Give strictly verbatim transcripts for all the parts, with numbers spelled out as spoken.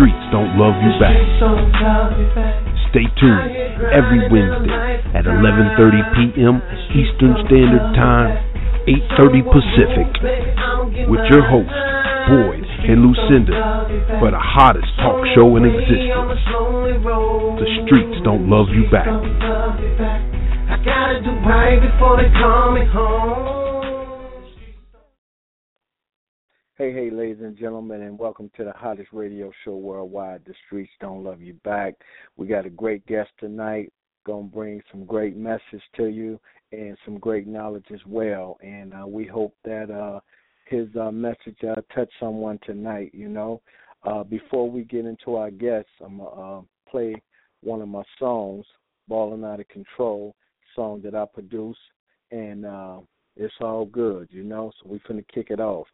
streets don't love you back. Stay tuned every Wednesday at eleven thirty p.m. Eastern Standard Time, eight thirty Pacific, with your hosts, Boyd and Lucinda, for the hottest talk show in existence. The streets don't love you back. I gotta do right before they call me home. Hey, hey, ladies and gentlemen, and welcome to the hottest radio show worldwide, The Streets Don't Love You Back. We got a great guest tonight, going to bring some great message to you and some great knowledge as well. And uh, we hope that uh, his uh, message uh, touch someone tonight, you know. Uh, before we get into our guests, I'm going to uh, play one of my songs, Ballin' Out of Control, song that I produce, and uh, it's all good, you know, so we're finna kick it off.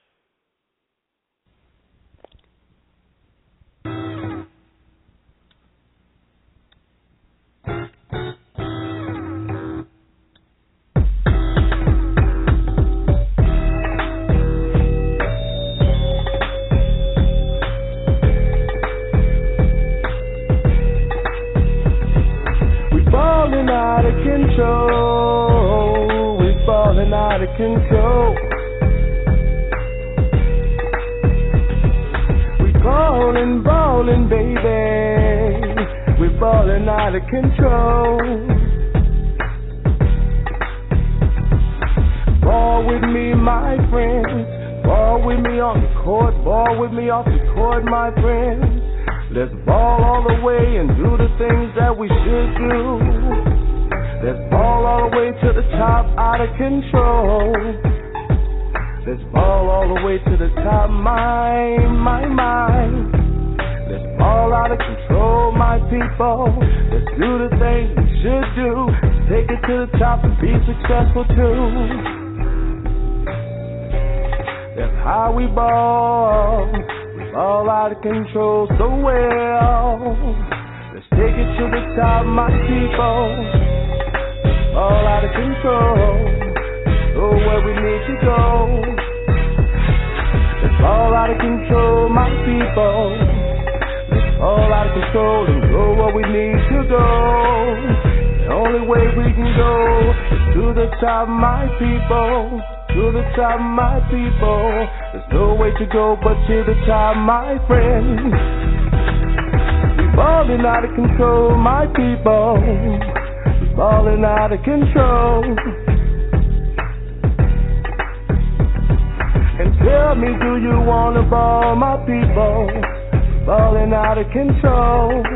Out of control, we're falling out of control. We're falling, falling, baby. We're falling out of control. Ball with me, my friend. Ball with me on the court. Ball with me off the court, my friend. Let's ball all the way and do the things that we should do. Let's ball all the way to the top, out of control. Let's ball all the way to the top, my, my, my. Let's ball out of control, my people. Let's do the things we should do. Take it to the top and be successful too. That's how we ball. We ball out of control so well. Let's take it to the top, my people. All out of control, go where we need to go. It's all out of control, my people. It's all out of control and go where we need to go. The only way we can go is to the top, my people. To the top, my people. There's no way to go but to the top, my friend. We're falling out of control, my people. Falling out of control. And tell me, do you wanna ball, my people? Falling out of control.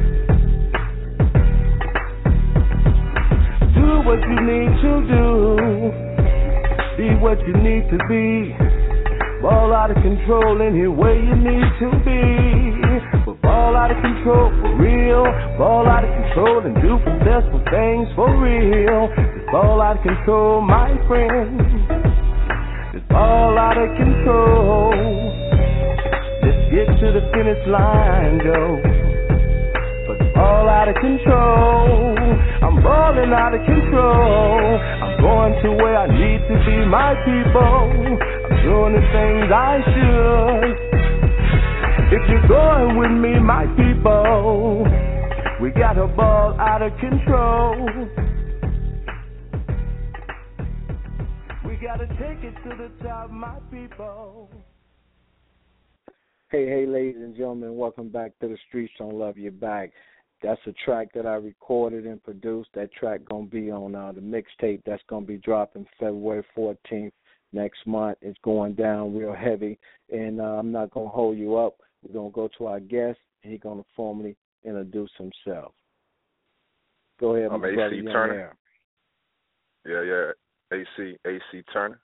Do what you need to do. Be what you need to be. Ball out of control any way you need to be. But ball out of control for real. Ball out of control and do successful things for real. Just ball out of control, my friend. Just ball out of control. Let's get to the finish line, Joe. But ball out of control. I'm balling out of control. I'm going to where I need to be, my people. I'm doing the things I should. If you're going with me, my people, we got a ball out of control. We gotta take it to the top, my people. Hey, hey, ladies and gentlemen, welcome back to The Streets Don't Love You Back. That's a track that I recorded and produced. That track gonna be on uh, the mixtape that's gonna be dropping February fourteenth next month. It's going down real heavy, and uh, I'm not gonna hold you up. We're going to go to our guest, and he's going to formally introduce himself. Go ahead, I'm my A C brother. Turner. Yeah, yeah, A C A C Turner.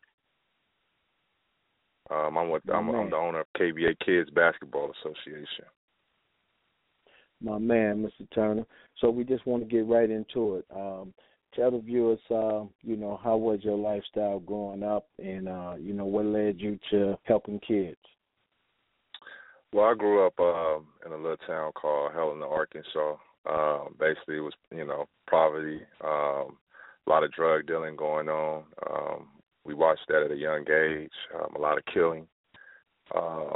Um, I'm with I'm, I'm the owner of K B A Kids Basketball Association. My man, Mister Turner. So we just want to get right into it. Um, tell the viewers, uh, you know, how was your lifestyle growing up, and uh, you know, what led you to helping kids? Well, I grew up uh, in a little town called Helena, Arkansas. Um, basically, it was, you know, poverty, um, a lot of drug dealing going on. Um, we watched that at a young age, um, a lot of killing. Um,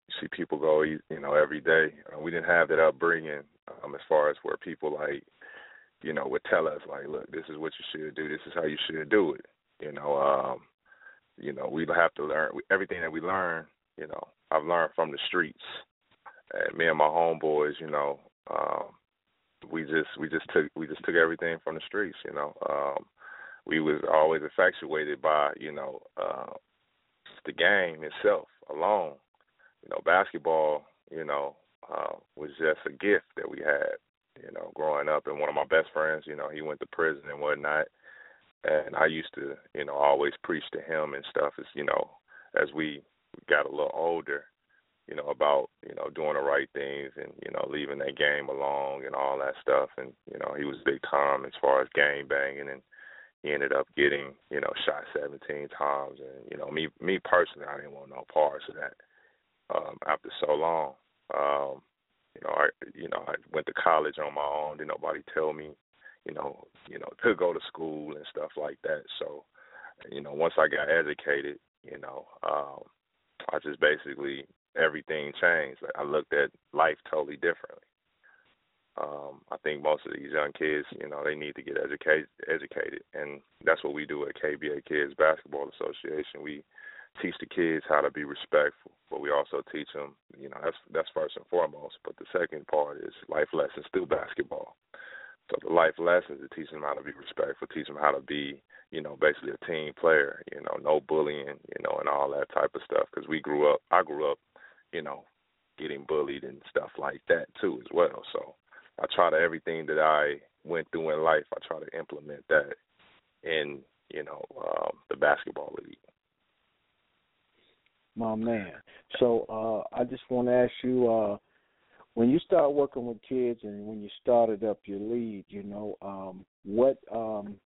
you see people go, you know, every day. Uh, we didn't have that upbringing um, as far as where people like, you know, would tell us like, look, this is what you should do. This is how you should do it. You know, um, you know, we have to learn everything that we learn. You know, I've learned from the streets. And me and my homeboys, you know, um, we just we just took we just took everything from the streets. You know, um, we was always infatuated by, you know, uh, the game itself alone. You know, basketball, you know, uh, was just a gift that we had, you know, growing up. And one of my best friends, you know, he went to prison and whatnot. And I used to, you know, always preach to him and stuff as, you know, as we got a little older, you know, about, you know, doing the right things and, you know, leaving that game alone and all that stuff. And, you know, he was big time as far as game banging, and he ended up getting, you know, shot seventeen times. And, you know, me me personally, I didn't want no parts of that um, after so long. Um, you know, I you know, I went to college on my own. Didn't nobody tell me, you know, you know, to go to school and stuff like that. So, you know, once I got educated, you know, um, I just basically, everything changed. Like, I looked at life totally differently. Um, I think most of these young kids, you know, they need to get educated, educated, and that's what we do at K B A Kids Basketball Association. We teach the kids how to be respectful, but we also teach them, you know, that's that's first and foremost. But the second part is life lessons through basketball. So the life lessons is teach them how to be respectful, teach them how to be, you know, basically a team player, you know, no bullying, you know, and all that type of stuff. Because we grew up, I grew up, you know, getting bullied and stuff like that too as well. So I try to, everything that I went through in life, I try to implement that in, you know, um, the basketball league. My man. So uh, I just want to ask you, uh, when you start working with kids and when you started up your league, you know, um, what um,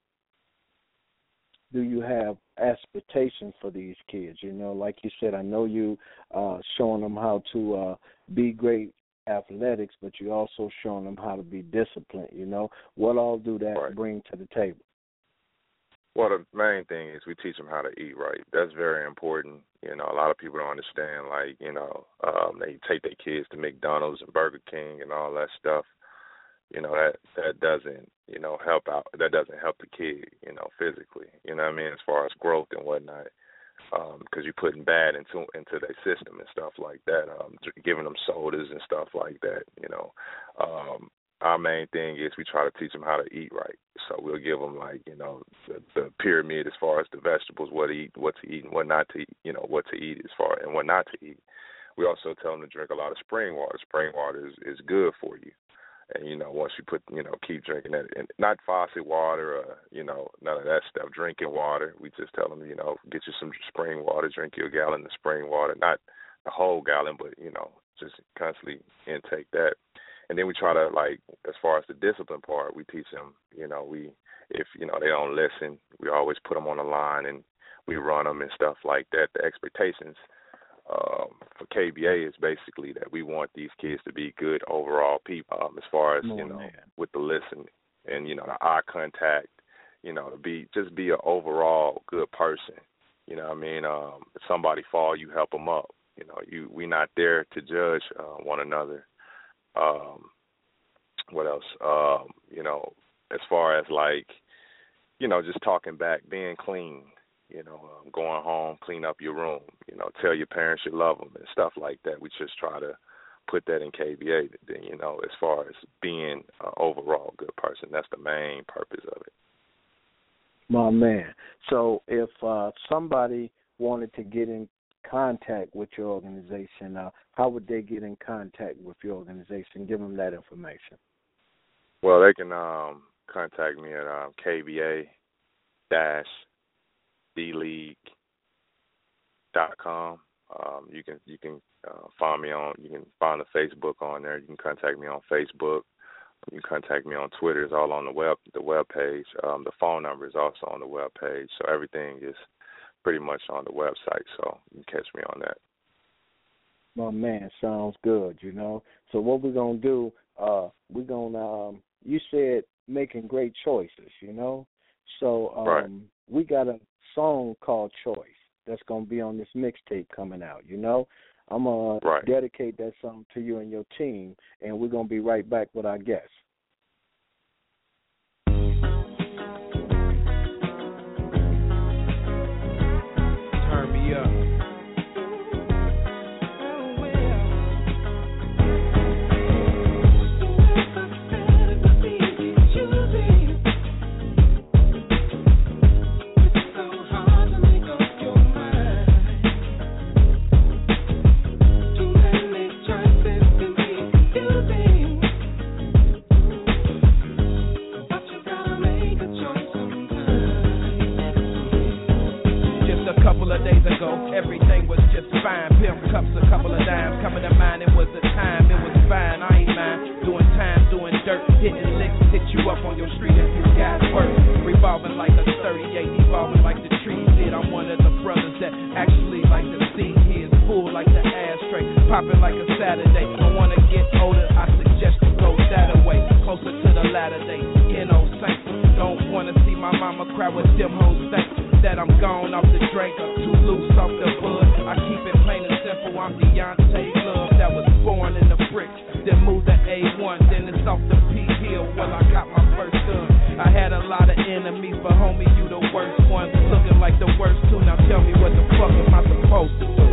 do you have expectations for these kids? You know, like you said, I know you uh, showing them how to uh, be great athletics, but you also showing them how to be disciplined. You know, what all do that right. bring to the table? Well, the main thing is we teach them how to eat right. That's very important. You know, a lot of people don't understand, like, you know, um, they take their kids to McDonald's and Burger King and all that stuff. You know, that that doesn't, you know, help out. That doesn't help the kid, you know, physically. You know what I mean, as far as growth and whatnot, because um, you're putting bad into into their system and stuff like that, um, giving them sodas and stuff like that, you know. Um, our main thing is we try to teach them how to eat right. So we'll give them, like, you know, the, the pyramid as far as the vegetables, what to eat, what to eat, and what not to eat, you know, what to eat as far and what not to eat. We also tell them to drink a lot of spring water. Spring water is, is good for you. And, you know, once you put, you know, keep drinking that, and not faucet water or, you know, none of that stuff, drinking water. We just tell them, you know, get you some spring water, drink your gallon of spring water, not a whole gallon, but, you know, just constantly intake that. And then we try to, like, as far as the discipline part, we teach them, you know, we, if, you know, they don't listen, we always put them on the line and we run them and stuff like that. The expectations um, for K B A is basically that we want these kids to be good overall people, um, as far as, oh, you know, man. with the listen and, you know, the eye contact, you know, to be, just be an overall good person. You know what I mean? Um, if somebody fall, you help them up. You know, you, we're not there to judge uh, one another. Um, what else? Um, you know, as far as, like, you know, just talking back, being clean, you know, um, going home, clean up your room, you know, tell your parents you love them and stuff like that. We just try to put that in K B A, then, you know, as far as being an overall good person. That's the main purpose of it. My man. So if uh, somebody wanted to get in contact with your organization, uh, how would they get in contact with your organization? Give them that information. Well, they can um, contact me at um, K B A dash D league dot com. Um, you can you can uh, find me on. You can find the Facebook on there. You can contact me on Facebook. You can contact me on Twitter. It's all on the web the web page. Um, the phone number is also on the web page. So everything is pretty much on the website, so you can catch me on that. My man, sounds good, you know. So what we're going to do, uh, we're going to, um, you said making great choices, you know. So um, right. we got a song called Choice that's going to be on this mixtape coming out, you know. I'm going right. to dedicate that song to you and your team, and we're going to be right back with our guests. Turn me up. Days ago, everything was just fine. Pimp cups, a couple of dimes coming to mind. It was the time, it was fine. I ain't mind doing time, doing dirt, hitting licks, hit you up on your street if you got work. Revolving like a thirty-eight, evolving like the trees did. I'm one of the brothers that actually like to see kids full like the ashtray, popping like a Saturday. I wanna get older, I suggest you go that away, closer to the latter day. You know, saints don't wanna see my mama cry with them hoes thanks that I'm gone off the drink or too loose off the bud. I keep it plain and simple, I'm Deontay Love that was born in the bricks, then moved to A one, then it's off the P Hill. Well, I got my first gun. I had a lot of enemies, but homie, you the worst one. Looking like the worst too, now tell me what the fuck am I supposed to do?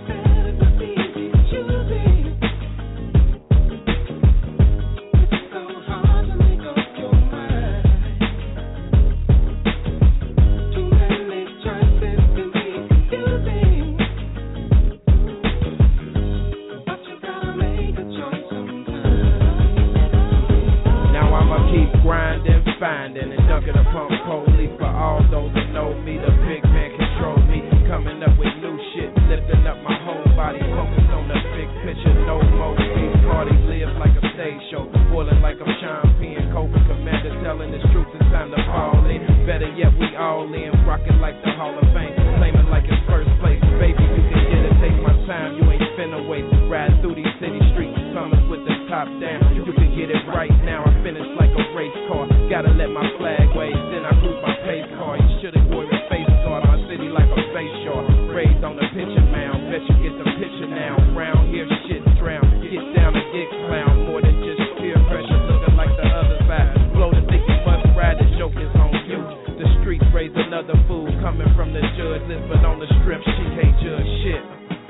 Grinding, finding, and dunking upon police. For all those that know me, the big man control me. Coming up with new shit, lifting up my whole body. Focused on the big picture, no more peace. Party live like a stage show, boiling like I'm Sean Penn. Cobra Commander telling the truth, it's time to fall in. Better yet, we all in, rocking like the Hall of Fame, claiming like it's first place. Baby, you can get it, take my time, you ain't finna waste. Ride through these city streets, summers with the top down. You can get it right now, I finish like a race car. Gotta let my flag wave, then I cruise my pace car. You should've wore your face guard, my city like a face shore. Raised on the pitcher mound, bet you get the picture now. Round here, shit drown. Get down and get clown, more than just peer pressure. Looking like the other side. Blow to think you must ride, the joke is on you. The streets raise another fool coming from the judge list, but on the strip, she can't judge shit.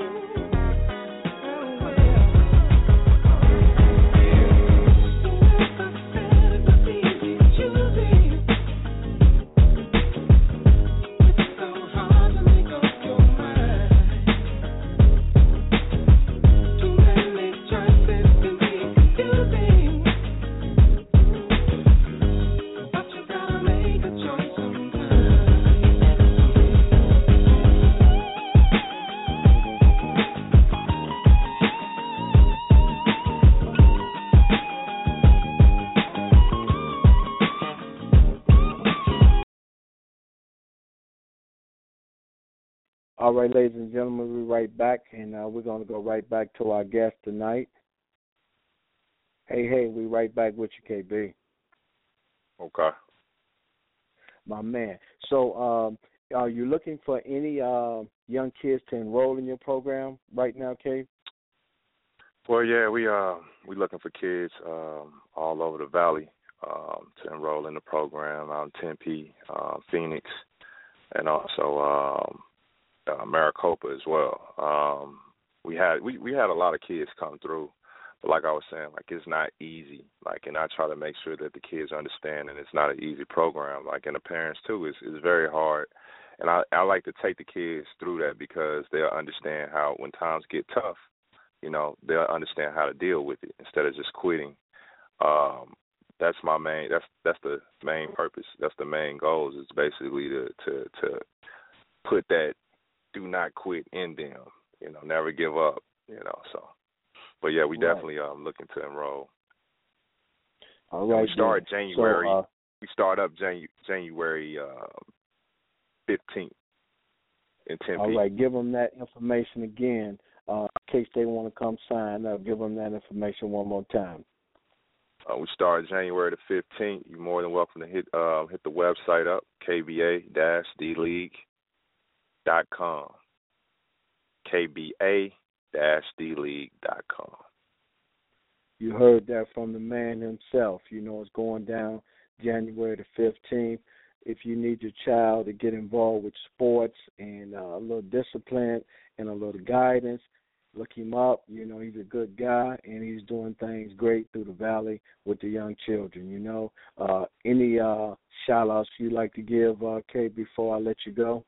All right, ladies and gentlemen, we're right back, and uh, we're going to go right back to our guest tonight. Hey, hey, we're right back with you, K B. Okay. My man. So um, are you looking for any uh, young kids to enroll in your program right now, K? Well, yeah, we uh we looking for kids um, all over the valley um, to enroll in the program out in Tempe, uh, Phoenix, and also um, uh, Maricopa as well. Um, we had we, we had a lot of kids come through, but like I was saying, like it's not easy. Like, and I try to make sure that the kids understand, and it's not an easy program. Like, and the parents too, it's it's very hard. And I I like to take the kids through that because they'll understand how when times get tough, you know, they'll understand how to deal with it instead of just quitting. Um, that's my main. That's that's the main purpose. That's the main goals. Is basically to to to put that do not quit in them. You know, never give up. You know, so. But yeah, we right. definitely um looking to enroll. All right. And we start then. January. So, uh, we start up Janu- January fifteenth uh, in Tempe. All right. Give them that information again. Uh, in case they want to come sign up, give them that information one more time. Uh, we start January the fifteenth. You're more than welcome to hit uh, hit the website up, k b a dash d league dot com. K B A dash d league dot com. You heard that from the man himself. You know, it's going down January the fifteenth. If you need your child to get involved with sports and uh, a little discipline and a little guidance, look him up. You know, he's a good guy, and he's doing things great through the valley with the young children, you know. Uh, any uh, shout-outs you'd like to give, uh, Kay, before I let you go?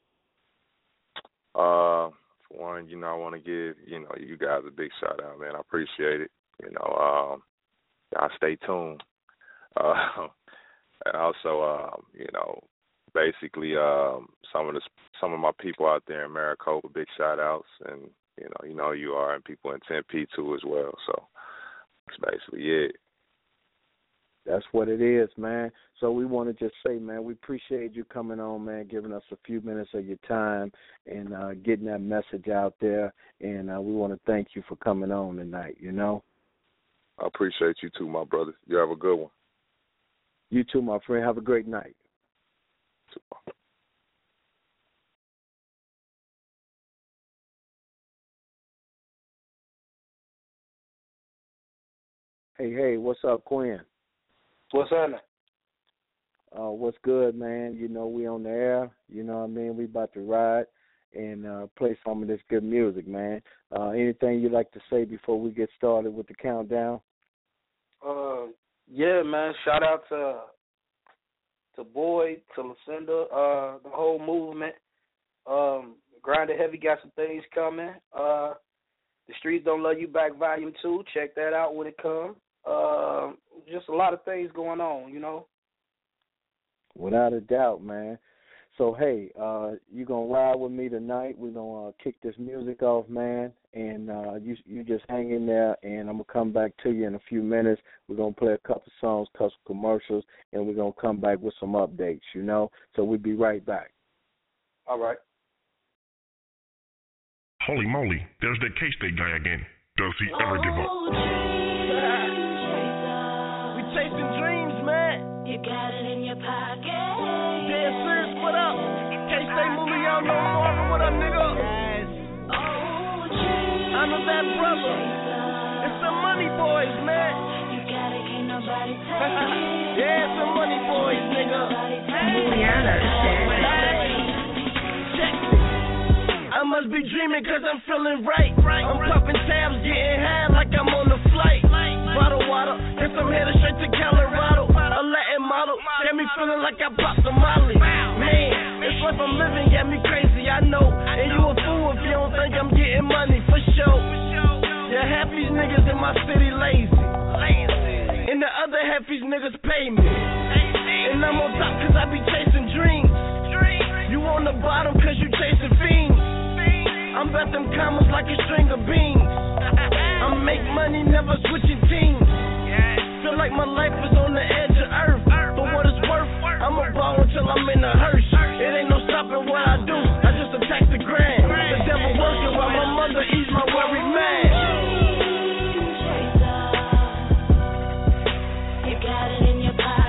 Uh, for one, you know, I want to give, you know, you guys a big shout-out, man. I appreciate it. You know, um, y'all stay tuned. Uh, and also, um, you know, basically um, some of the some of my people out there in Maricopa, big shout-outs, and You know, you know you are, and people in Tempe too as well. So that's basically it. That's what it is, man. So we want to just say, man, we appreciate you coming on, man, giving us a few minutes of your time and uh, getting that message out there. And uh, we want to thank you for coming on tonight, you know. I appreciate you too, my brother. You have a good one. You too, my friend. Have a great night. Super. Hey, hey, what's up, Quinn? What's happening? Uh, what's good, man? You know, we on the air. You know what I mean? We about to ride and uh, play some of this good music, man. Uh, anything you'd like to say before we get started with the countdown? Uh, yeah, man. Shout out to to Boyd, to Lucinda, uh, the whole movement. Um, Grinding Heavy got some things coming. Uh, The Streets Don't Love You Back Volume two. Check that out when it comes. Uh, just a lot of things going on, you know. Without a doubt, man. So, hey, uh, you going to ride with me tonight. We're going to uh, kick this music off, man. And uh, you you just hang in there, and I'm going to come back to you in a few minutes. We're going to play a couple songs, couple commercials, and we're going to come back with some updates, you know. So we'll be right back. All right. Holy moly, there's that K-State guy again. Does he ever give up? We chasing dreams, man. You got it in your pocket. Dead serious, what up? K-State movie, y'all know Marvin, what up, nigga? Yes. I'm a bad brother. It's some money boys, man. You got it, can't nobody take it. Yeah, some money boys, nigga. Juliana, I must be dreaming cause I'm feeling right. I'm popping tabs, getting high like I'm on the flight. Bottle water, guess I'm headed straight to Colorado. A Latin model, got me feeling like I popped a molly. Man, this life I'm living got me crazy, I know. And you a fool if you don't think I'm getting money, for sure. Yeah, half these niggas in my city lazy. And the other half these niggas pay me. And I'm on top cause I be chasing dreams. You on the bottom cause you chasing fiends. I'm bet them commas like a string of beans. I make money, never switching teams. Feel like my life is on the edge of earth. For what it's worth, I'ma ball until I'm in a hearse. It ain't no stopping what I do, I just attack the grind. The devil working while my mother eats my worried man. You got it in your pocket.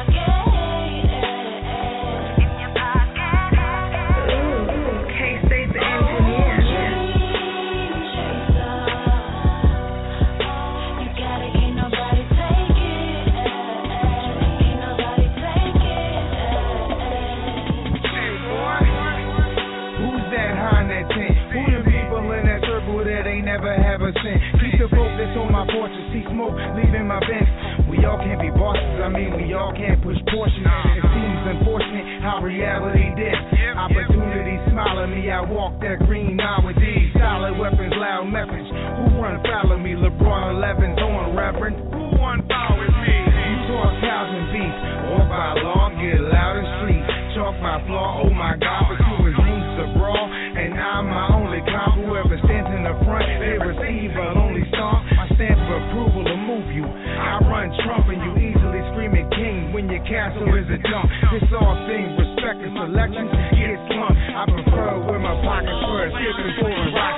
Never have a cent. Keep the focus on my fortune. See smoke leaving my vents. We all can't be bosses. I mean, we all can't push portions. It seems unfortunate how reality dips. Opportunity smile at me. I walk that green mile with these solid weapons, loud message. Who run follow me? LeBron eleven's on, Reverend. Who run foul with me? You talk cows and beef. Walk by law, get loud in street. Chalk my flaw. Oh my God, but you was used to brawl, and I'm my only cop. Whoever stands in the front, they receive a lonely song. My stamp of approval to move you. I run Trump and you easily screaming king when your castle is a dump. This all thing, respect and selections get slumped. I prefer with my pockets first, skipping for a ride.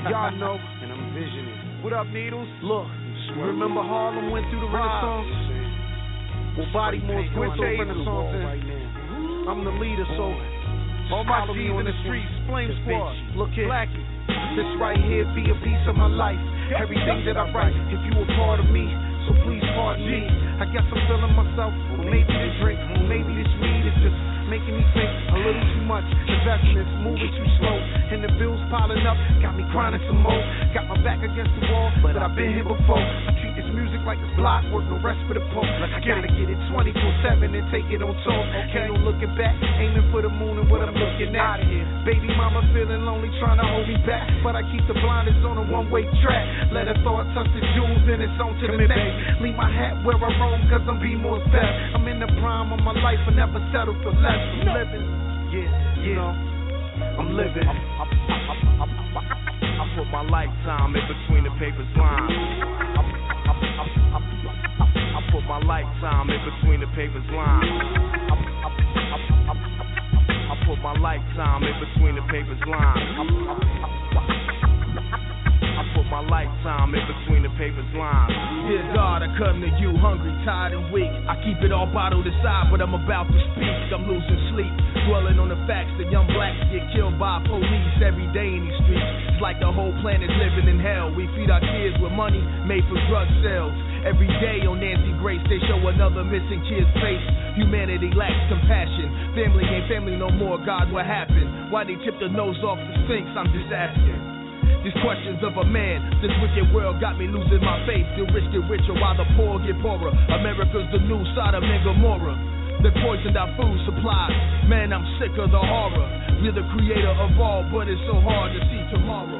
Y'all know, and I'm visioning. What up, Needles? Look, you remember Harlem went through the Renaissance? Well, Bodymore's going through the Renaissance, and I'm the leader, so all my G's in the streets, Flame Squad, look here, Blackie. This right here be a piece of my life. Everything that I write, if you a part of me, so please pardon me. I guess I'm feeling myself, or maybe the drink, or maybe this weed is just making me think a little too much. Investments moving too slow, and the bills piling up got me grinding some more. Got my back against the wall, but I've been here before. I treat this music like it's block work, no rest for the pole. I gotta get it twenty-four seven and take it on tour. Ain't no looking back, aiming for the moon and what I'm looking at. Baby mama feeling lonely, trying to hold me back, but I keep the blinders on a one-way track. Let a thought touch the jewels, then it's on to the next. Leave my hat where I roam, cause I'm B-More's best. I'm in the prime of my life, I never settle for less. I'm living, yeah, yeah, I'm living. I, I, I, I, I, I put my lifetime in between the paper's lines. I, I, I, I, I, I put my lifetime in between the paper's lines. I, I, I, I, I put my lifetime in between the paper's lines. I, I, I, I put my lifetime in between the paper's lines. Dear God, I come to you hungry, tired, and weak. I keep it all bottled aside, but I'm about to speak. I'm losing sleep, dwelling on the facts that young blacks get killed by police every day in these streets. It's like the whole planet's living in hell. We feed our kids with money made for drug sales. Every day on Nancy Grace, they show another missing kid's face. Humanity lacks compassion. Family ain't family no more. God, what happened? Why they tip the nose off the Sphinx? I'm just asking. These questions of a man, this wicked world got me losing my faith. The rich get richer while the poor get poorer. America's the new Sodom and Gomorrah. They poisoned our food supply. Man, I'm sick of the horror. We're the creator of all, but it's so hard to see tomorrow.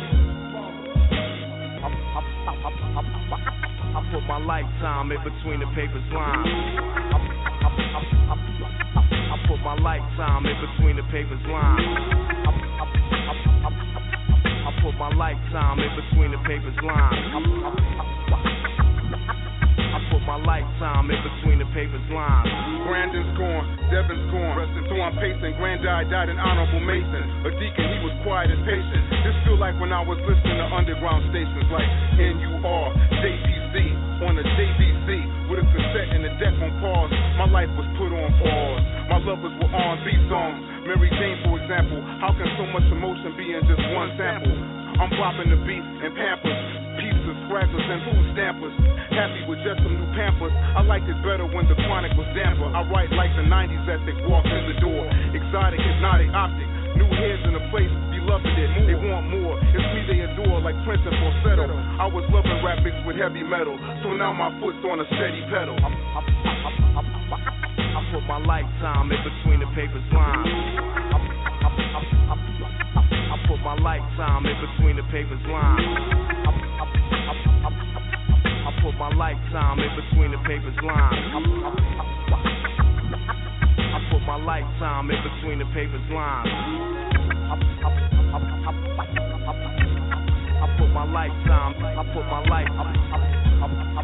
I, I, I, I, I, I put my lifetime in between the paper's lines. I, I, I, I, I, I put my lifetime in between the paper's lines. I, I, I, I, I put my lifetime in between the paper's lines. I, I, I, I put my lifetime in between the paper's lines. Brandon's gone, Devin's gone, so I'm pacing. Granddad died an honorable Mason. A deacon, he was quiet and patient. This feel like when I was listening to underground stations like N U R, J P C, on the J V C, with a cassette and the deck on pause. My life was put on pause. My lovers were R and B songs. Mary Jane, for example. How can so much emotion be in just one sample? I'm bopping the beat and Pampers, pizzas, scraggles, and food stampers. Happy with just some new Pampers. I liked it better when the chronic was damper. I write like the nineties as they walk in the door. Exotic, hypnotic, optic. New heads in the place, be loving it. They want more. It's me they adore, like Prince and Falsetto. I was loving rap mixed with heavy metal, so now my foot's on a steady pedal. I, I, I, I, I, I put my lifetime in between the paper's lines. I, I, I, I, I, I put my lifetime in between the paper's lines. I, I, I, I, I put my lifetime in between the paper's lines. I, I, I, I put my lifetime in between the paper's lines. I, I, I, I, I, I put my lifetime. I put my life. I, I, I, I,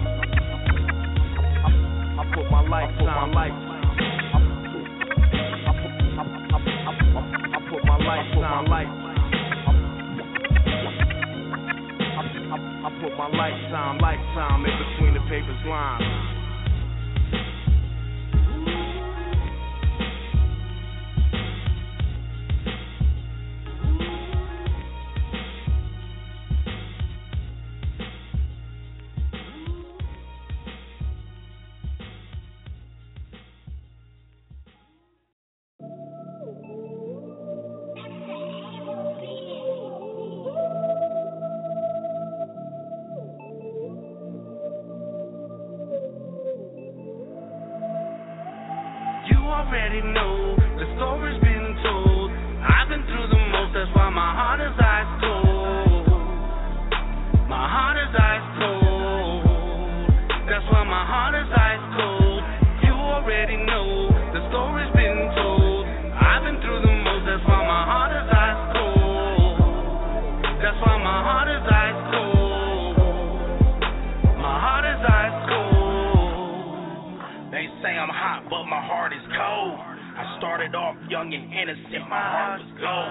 I, I put my lifetime. Life. I, I, I, I, I put my lifetime. Life. I, I, I put my lifetime, lifetime in between the paper's lines. Already know the story's been told. I've been through the most, that's why my heart is ice cold. My heart is ice cold. That's why my heart is ice cold. You already know the story's been told. I've been through the most, that's why my heart is ice cold. That's why my heart is ice cold. My heart is ice cold. They say I'm hot, but my heart is cold. I started off young and innocent, my heart was gold.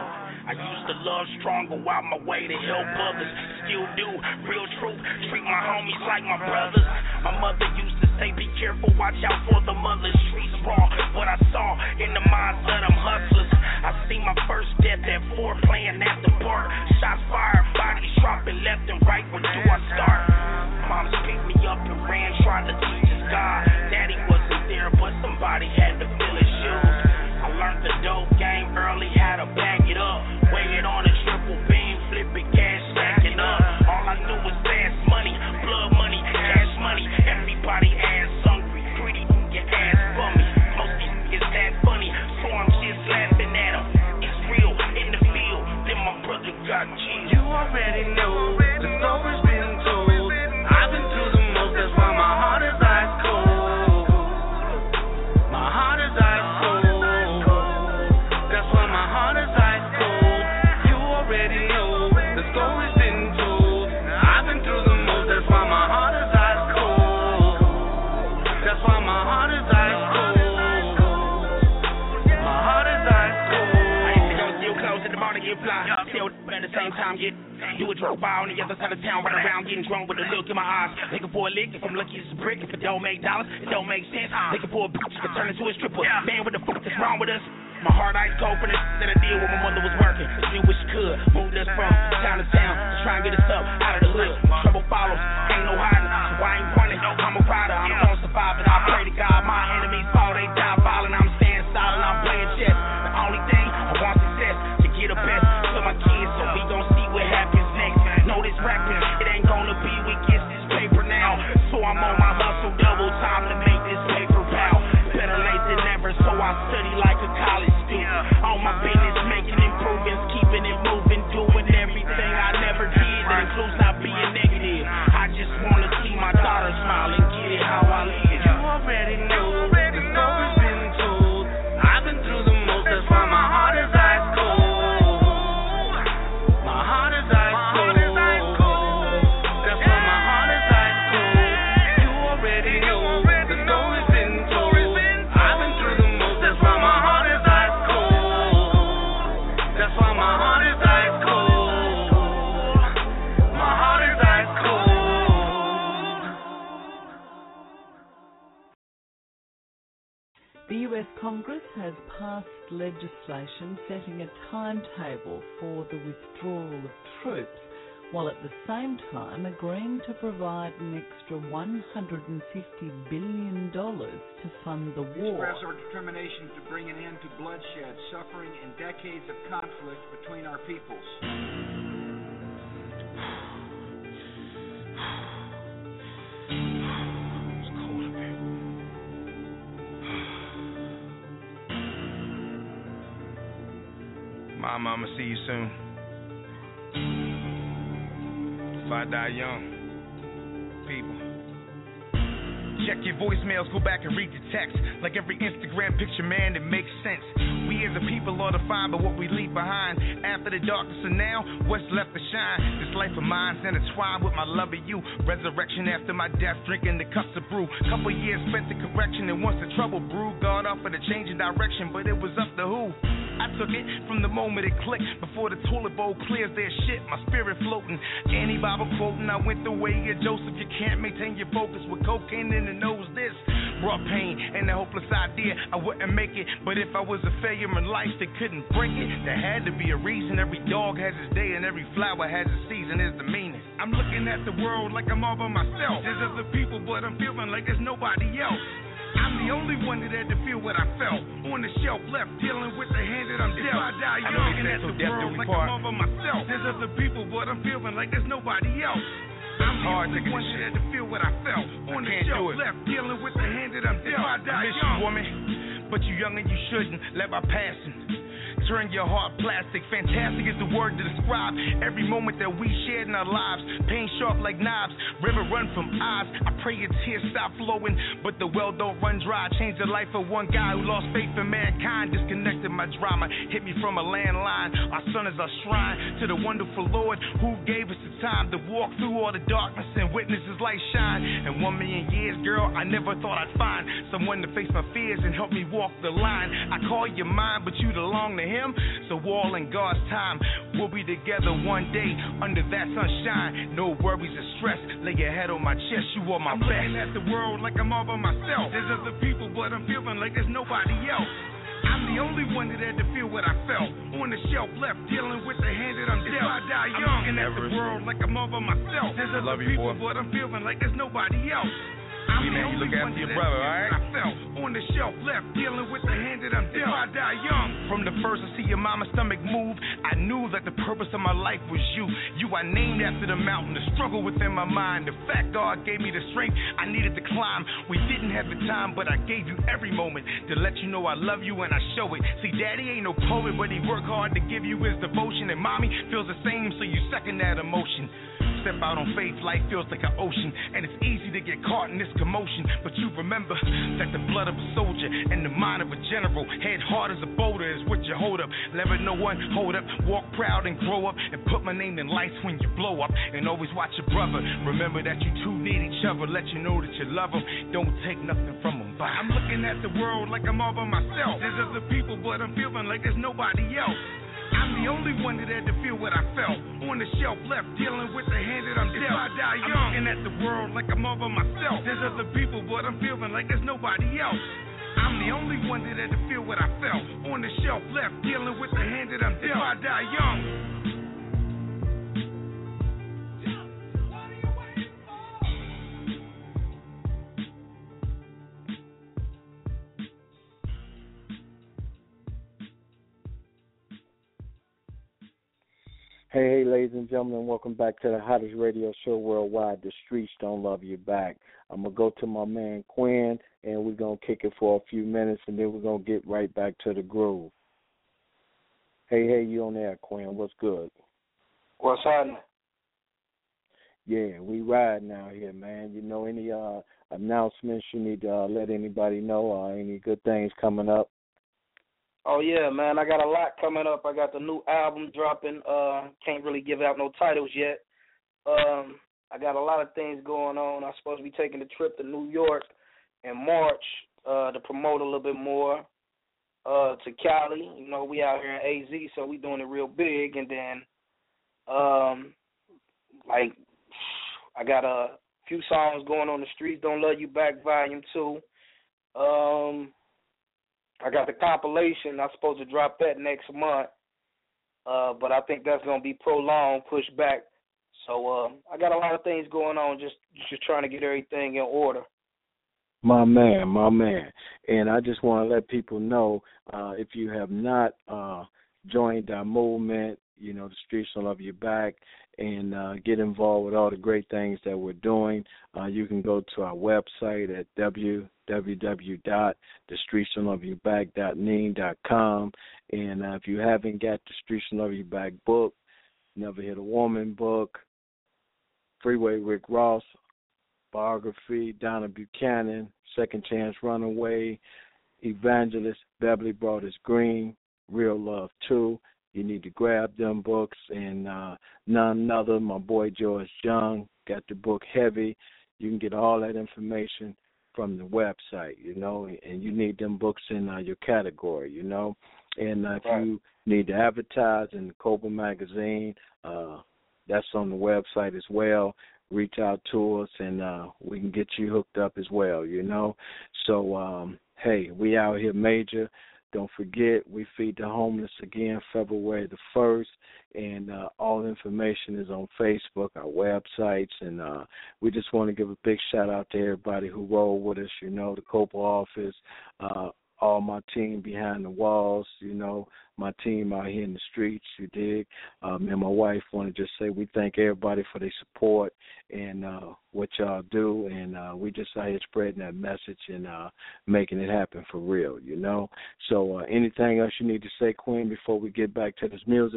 I used to love strong, go out my way to help others. Still do, real truth, treat my homies like my brothers. My mother used to say, be careful, watch out for the mother. Streets raw, what I saw in the minds of them hustlers. I seen my first death at four, playing at the park. Shots fired, bodies dropping left and right, where do I start? Moms picked me up and ran, tried to teach us God. Daddy wasn't there, but somebody had to fill his shoes. I learned the dope game early, had to back it up. Weigh it on a triple beam, flip it, cash stacking up. All I knew was fast money, blood money, cash money. Everybody ass hungry, pretty, get ass for me. Most these is that funny, so I'm just laughing at them. It's real, in the field, then my brother got cheese. You already know, the story's been told. I've been through the most, that's why my heart is ice cold. My heart is ice cold. That's why my heart is ice cold. You already know, the story's been told. I've been through the most, that's why my heart is ice cold. That's why my heart is ice cold. My heart is ice cold. I used to go still close in the morning, get fly. Still at the same time, get do a drove by on the other side of town, run around getting drunk with a look in my eyes. Looking for a lick, if I'm lucky it's a brick. If it don't make dollars, it don't make sense. Looking for a bitch to turn into a stripper. Man, what the fuck is wrong with us? My heart ice cold for the that I did when my mother was working. She wish she could moved us from town to town to try and get us up out of the hood. Trouble follows, ain't no hiding, so I ain't running. I'm a rider, I'm gonna survive it. I pray to God my enemies fall, they die violent. I'm staying silent, I'm playing chess. The only thing I want success to get the best to my kids, so we gon' see what happens next. Know this rapping, it ain't gonna be we get this paper now. So I'm on my hustle double time to make this paper pow. Better late than never, so I study like a college student. On my business, making improvements, keeping it moving, doing everything I never did. That includes not being negative. I just wanna see my daughter smile and get it how I live. You already know, the story's been told. I've been through the most, that's why my heart is ice cold. My heart is ice cold. That's why my heart is ice cold. You already know, the story's been told. I've been through the most, that's why my heart is ice cold. That's why my heart is ice cold. My heart is ice cold. The U S Congress has passed legislation setting a timetable for the withdrawal of troops, while at the same time agreeing to provide an extra one hundred fifty billion dollars to fund the We war. express our determination to bring an end to bloodshed, suffering, and decades of conflict between our peoples. It's cold up here. Mama, I'ma see you soon. If I die young, people. Check your voicemails, go back and read your text. Like every Instagram picture, man, it makes sense. We as a people are defined by what we leave behind. After the darkness and now, what's left to shine? This life of mine's intertwined with my love of you. Resurrection after my death, drinking the cups of brew. Couple years spent in correction, and once the trouble brewed, God offered a change in direction, but it was up to who? I took it from the moment it clicked. Before the toilet bowl clears their shit, my spirit floating. Annie Bible quoting, I went the way of Joseph. You can't maintain your focus with cocaine in the nose. This brought pain and a hopeless idea. I wouldn't make it, but if I was a failure in life that couldn't break it, there had to be a reason. Every dog has its day and every flower has its season, is the meaning. I'm looking at the world like I'm all by myself. There's other people, but I'm feeling like there's nobody else. I'm the only one that had to feel what I felt. On the shelf left, dealing with the hand that I'm dealt. If I die young, I'm looking at the world like I'm all by myself. There's other people, but I'm feeling like there's nobody else. I'm the only one that had to feel what I felt. On the shelf left, dealing with the hand that I'm dealt. If I die young, woman, but you young and you shouldn't let my passing turn your heart plastic. Fantastic is the word to describe every moment that we shared in our lives. Pain sharp like knives, river run from eyes. I pray your tears stop flowing, but the well don't run dry. Changed the life of one guy who lost faith in mankind. Disconnected my drama, hit me from a landline. Our son is our shrine to the wonderful Lord who gave us the time to walk through all the darkness and witness his light shine. In one million years, girl, I never thought I'd find someone to face my fears and help me walk the line. I call you mine, but you belong to him. him. So all in God's time, we'll be together one day under that sunshine. No worries or stress. Lay your head on my chest, you are my I'm best. I'm looking at the world like I'm all by myself. There's other people, but I'm feeling like there's nobody else. I'm the only one that had to feel what I felt. On the shelf left, dealing with the hand that I'm dealt. If I die young, I'm looking at the world like I'm all by myself. There's other people, but I'm feeling like there's nobody else. I'm the only one that had to feel what I felt. On the shelf left, dealing with the hand that I'm dealt. If I die young, from the first I see your mama's stomach move, I knew that the purpose of my life was you. You I named after the mountain, the struggle within my mind, the fact God gave me the strength I needed to climb. We didn't have the time, but I gave you every moment to let you know I love you and I show it. See, Daddy ain't no poet, but he worked hard to give you his devotion, and Mommy feels the same, so you second that emotion. Step out on faith, life feels like an ocean, and it's easy to get caught in this commotion. But you remember that the blood of a soldier and the mind of a general, head hard as a boulder is what you hold up. Never no one hold up, walk proud and grow up, and put my name in lights when you blow up. And always watch your brother, remember that you two need each other, let you know that you love them, don't take nothing from them. Bye. I'm looking at the world like I'm all by myself. There's other people, but I'm feeling like there's nobody else. I'm the only one that had to feel what I felt. On the shelf left, dealing with the hand that I'm dealt. If I die young, I'm looking at the world like I'm all by myself. There's other people, but I'm feeling like there's nobody else. I'm the only one that had to feel what I felt. On the shelf left, dealing with the hand that I'm dealt. If I die young. Hey, hey, ladies and gentlemen, welcome back to the hottest radio show worldwide, The Streets Don't Love You Back. I'm going to go to my man Quinn, and we're going to kick it for a few minutes, and then we're going to get right back to the groove. Hey, hey, you on there, Quinn. What's good? What's happening? Yeah, we riding out here, man. You know, any uh, announcements you need to uh, let anybody know, or uh, any good things coming up? Oh, yeah, man, I got a lot coming up. I got the new album dropping. Uh, can't really give out no titles yet. Um, I got a lot of things going on. I'm supposed to be taking a trip to New York in March uh, to promote a little bit more uh, to Cali. You know, we out here in A Z, so we doing it real big. And then, um, like, I got a few songs going on. The Streets Don't Love You Back, Volume two. Um... I got the compilation. I'm supposed to drop that next month, uh, but I think that's going to be prolonged, pushed back. So uh, I got a lot of things going on, just just trying to get everything in order. My man, my man. And I just want to let people know, uh, if you have not uh, joined our movement, you know, the Streets Don't Love You Back, and uh, get involved with all the great things that we're doing, uh, you can go to our website at w w w dot the streets don't love you back dot neen dot com. And uh, if you haven't got the Streets Don't Love You Back book, Never Hit a Woman book, Freeway Rick Ross biography, Donna Buchanan, Second Chance Runaway, Evangelist Beverly Broadus Green, Real Love two. You need to grab them books, and uh, none other, my boy George Young got the book Heavy. You can get all that information from the website, you know, and you need them books in uh, your category, you know. And uh, if right. you need to advertise in the Cobra magazine, uh, that's on the website as well. Reach out to us, and uh, we can get you hooked up as well, you know. So, um, hey, we out here major. Don't forget, we feed the homeless again February the first, and uh, all information is on Facebook, our websites, and uh, we just want to give a big shout-out to everybody who rolled with us, you know, the Cobra office, uh, all my team behind the walls, you know, my team out here in the streets, you dig. Uh, me and my wife want to just say we thank everybody for their support and uh, what y'all do, and uh, we just out here spreading that message and uh, making it happen for real, you know. So uh, anything else you need to say, Queen, before we get back to this music?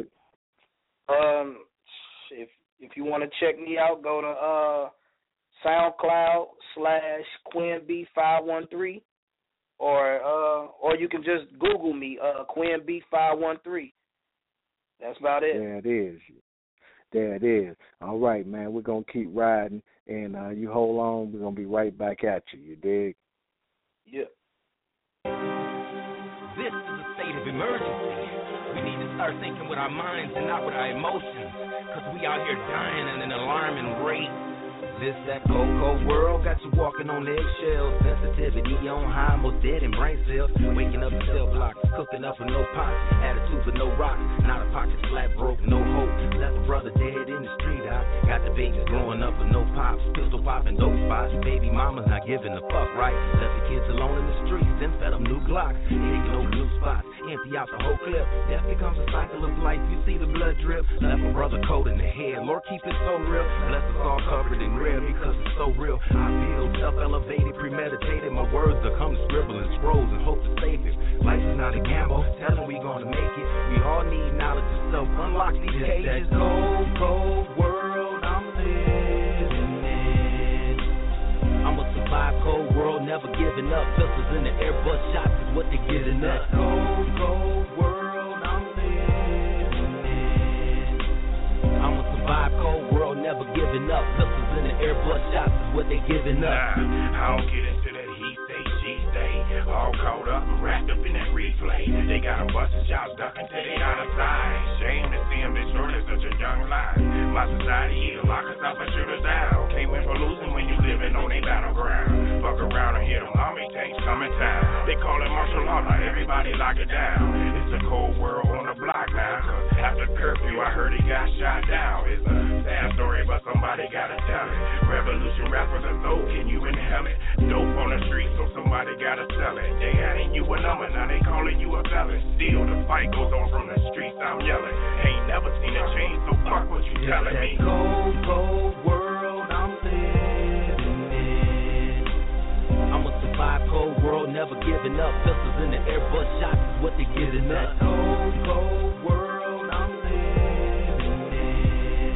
Um, if if you want to check me out, go to uh, SoundCloud slash Quinn B five one three. Or uh, or you can just Google me, uh, Quinn B five one three. That's about it. There it is. There it is. All right, man. We're going to keep riding, and uh, you hold on. We're going to be right back at you. You dig? Yeah. This is a state of emergency. start thinking with our minds and not with our emotions. Cause we out here dying at an alarming rate. This that cold, cold world got you walking on eggshells. Sensitivity on high, most dead in brain cells. Waking up in cell blocks, cooking up with no pots. Attitude with no rocks, not a pocket flat, broke, no hope. Left a brother dead in the street. I got the babies growing up with no pops. Pistol popping, dope spots. Baby mama's not giving a fuck, right? Left the kids alone in the streets, then fed them new Glocks. Taking over new spots, empty out the whole clip. Death becomes a cycle of life, you see the blood drip. Left a brother cold in the head, Lord keep it so real. Bless us all covered in red. Because it's so real, I feel self-elevated, premeditated. My words are come to scribble and scrolls and hope to save it. Life is not a gamble, telling we gonna make it. We all need knowledge of self, unlock these cages. That cold, cold world I'm living in. I'ma survive cold world, never giving up. Pistols in the air, bust shots is what they getting up. That cold, cold world I'm living in. I'ma survive cold world, never giving up. Pistols in the air, bust shots is what they giving up. Nah, I don't get into that he say, she say. All caught up and wrapped up in that replay. They got them busting shots, ducking till they out of sight. Shame to see them destroyed in such a young life. My society, lock us up and shoot us down. Can't win for losing when you living on a battleground. Fuck around and hit them army tanks coming town. They call it martial law, now everybody lock it down. It's a cold world on the block now. Cause after curfew, I heard he got shot down. It's a sad story, but somebody gotta tell it. Revolution rap for the soul, can you inhale it? Dope on the street, so somebody gotta sell it. They adding you a number, now they calling you a felon. Still, the fight goes on from the streets, I'm yelling. Ain't never seen a change, so fuck what you telling me. That cold, cold world I'm living in. I'ma survive cold world, never giving up. Pistols in the air, bust shots is what they getting up. That cold, cold world I'm living in.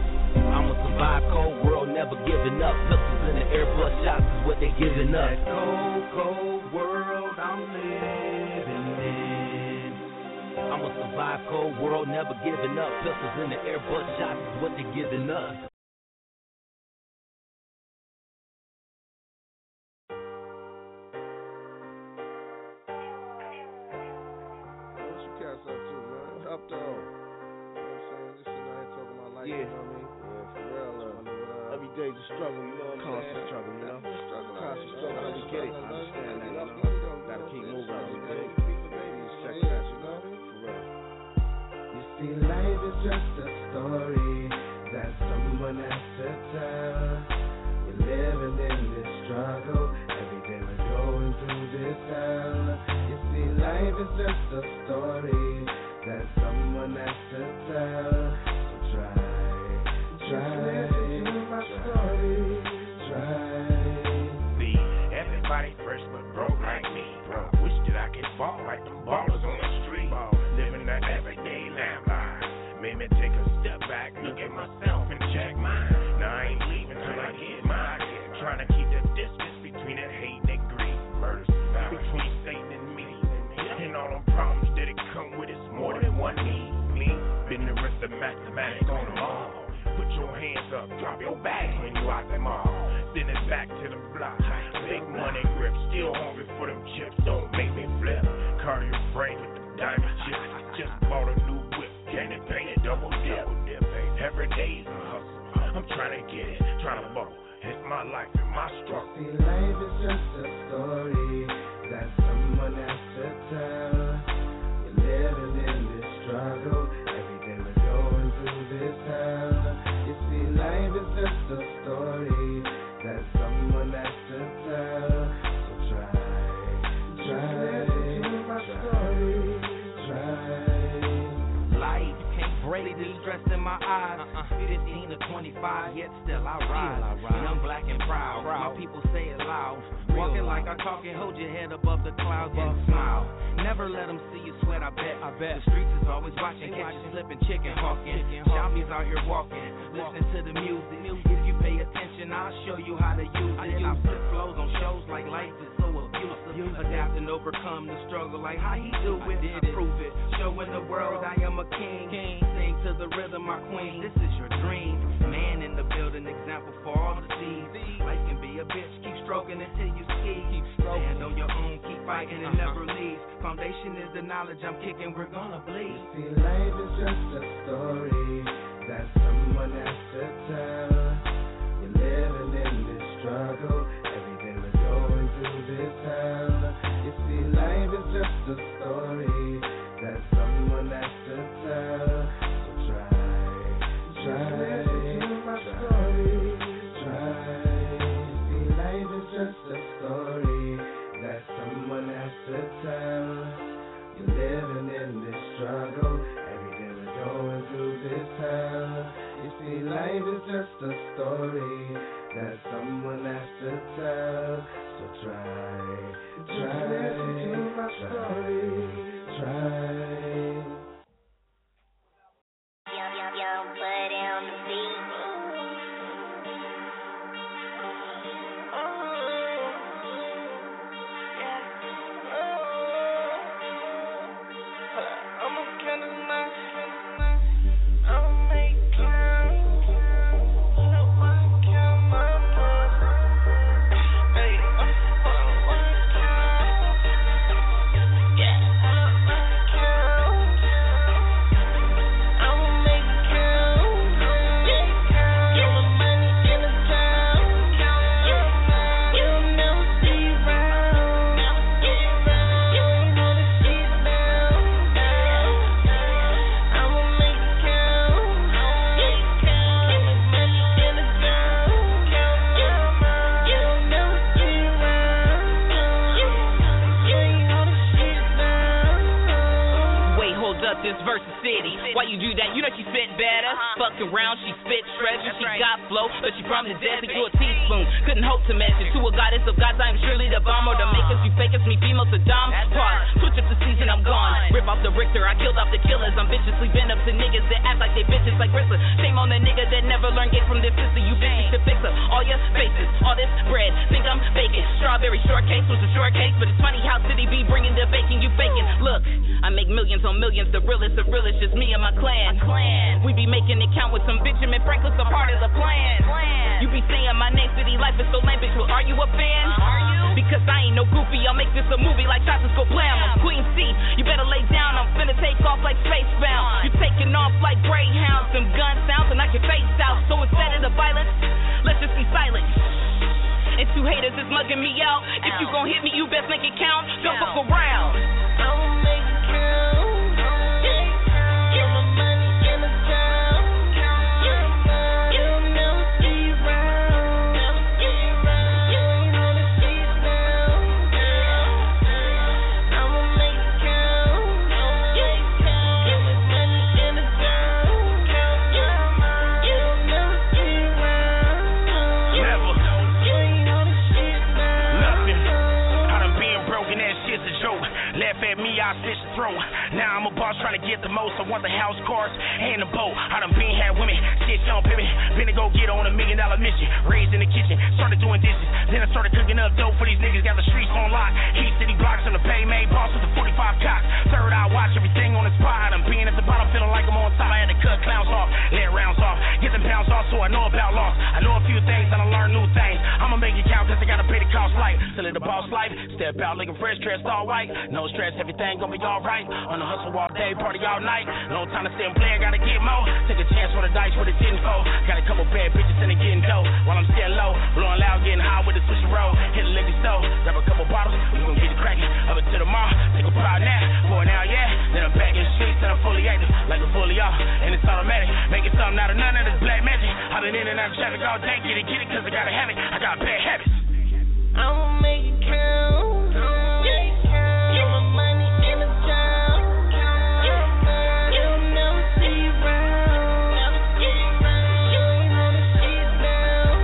I'ma survive cold world, never giving up. Pistols in the air, bust shots is what they giving up. That cold, cold world I'm living in. I'ma survive cold world, never giving up. Pistols in the air, bust shots is what they giving up. Up though. You know what I'm saying? Just sitting out here talking about life, Yeah. you know what I mean? Yeah, for real. Uh, Every day's a struggle, you know what I'm constant saying? struggle, you know? Struggle, Constant you know? struggle. We get it. I understand that, you know? Gotta keep moving. You You gotta dig? keep the babies, check that, you know? For real. You see, life is just a story that someone has to tell. We're living in this struggle. Every day we're going through this hell. You see, life is just a story that someone has to tell. So try, try, listen to my story. Try. See, everybody fresh but broke like me. Bro, wish that I could ball like them ballers on the street. Living that everyday lamb life. Made me take a step back, look at myself and check mine. Now I ain't leaving till I get mine. Trying to keep the distance between that hate and that greed. Murder between Satan and me. And all them problems that it come with, it's more than one need. Me, been the rest of mathematics on them all. Put your hands up, drop your back when you out them all. Send it back to the block. Big money grip, still hungry for them chips. Don't make me flip. Cardio frame with the diamond chips. Just bought a new whip, candy painted, double dip. Every day's a hustle. I'm trying to get it, trying to bubble. It's my life and my struggle. See, life is just a story that someone has to tell. We're living in this struggle. Every day we're going through this hell. You see, life is just a story that someone has to tell. So try, try, listen to my story. Try. Life can't break the stress in my eyes. Uh-uh. fifteen to twenty-five, yet still I rise. Young, black, and proud. My people say it loud. Walking like I talk and hold your head above the clouds and smile. Never let them see you sweat, I bet. I bet. The streets is always watching, catch you slipping, chicken hawking. Shoppies out here walking, listen to the music. If you pay attention, I'll show you how to use it. I flip flows on shows like life is so abusive. Adapt and overcome the struggle like how he do it. I prove it, showing the world I am a king. Sing to the rhythm, my queen. This is your dream. Man in the building, example for all to see. Life can be a bitch, keep stroking until you ski. Stand on your own, keep fighting. fighting and never leaves. Foundation is the knowledge I'm kicking, we're gonna bleed. See, life is just a story that someone has to tell. We're living in this struggle, every day we're going through this hell. You see, life is just a story that someone has to tell. So try, try, my story, try. You see, life is just a story that someone has to tell. You're living in this struggle, every day we're going through this hell. You see, life is just a story that someone has to tell. So try, try, listen to my story, try. Young, young, young, buddy on the beat. This verse is city. Why you do that? You know she spit better. Uh-huh. Fuck around, she spit treasure. She right. got flow, but she from the desert to a teaspoon. Couldn't hope to match it to a goddess of gods. I am surely the bomb or the makers. You fakers, me female Saddam. Pause. Switch up the season, I'm gone. Rip off the Richter, I killed off the killers. I'm viciously bent up to niggas that act like they bitches like Rissa. Shame on the nigga that never learned get from this sister. You bitches should fix up all your faces. All this bread, think I'm baking. Strawberry shortcake was a shortcake, but it's funny how City be bringing the bacon. You faking. Look, I make millions on millions. The realest of realest, just me and my clan. My clan. We be making it count with some Benjamin Franklin's a part of the plan. plan. You be saying my name, city life is so lame, bitch. Well, are you a fan? Uh, are you? Because I ain't no goofy. I'll make this a movie like Shots Go Blam. I'm Queen C. You better lay down. I'm finna take off like Spacebound. You taking off like Greyhounds. Some gun sounds and I can face out. So instead of the violence, let's just be silent. And two haters is mugging me out. If you gon' hit me, you best make it count. Don't fuck around. I'ma make it count. Now I'm a boss trying to get the most. I want the house, cars, and the boat. I done been had women, shit on pimpin'. Been to go get on a million dollar mission. Raised in the kitchen, started doing dishes. Then I started cooking up dope for these niggas. Got the streets on lock. Heat city blocks on the pay made boss with the forty-five cock. Third eye watch everything on the spot. I'm being at the bottom, feeling like I'm on top. I had to cut clowns off, let rounds off, get them pounds off, so I know about loss. I know a few things and I learn new things. I'ma make it count cause I gotta pay the cost life. Still in the boss life, step out looking fresh, dressed all white. No stress, everything gonna be alright. On the hustle all day, party all night. No time to sit and play, I gotta get more. Take a chance for the dice with a ten fold. Got a couple bad bitches in the getting dough. While I'm still low, blowing loud, getting high with the switch roll. Hit the liquor store, grab a couple bottles, we gon' get it cracking. Up until tomorrow, take a pot now, pour it out, yeah. Then I'm back in the streets and I'm fully active, like a fully off. And it's automatic, making something out of none of this black magic. I've been in and out of traffic all day, get it, get it, cause I gotta have it. I got bad habits. I'ma make it count. Get my money in the town. You'll never see it round. You ain't on the shit now.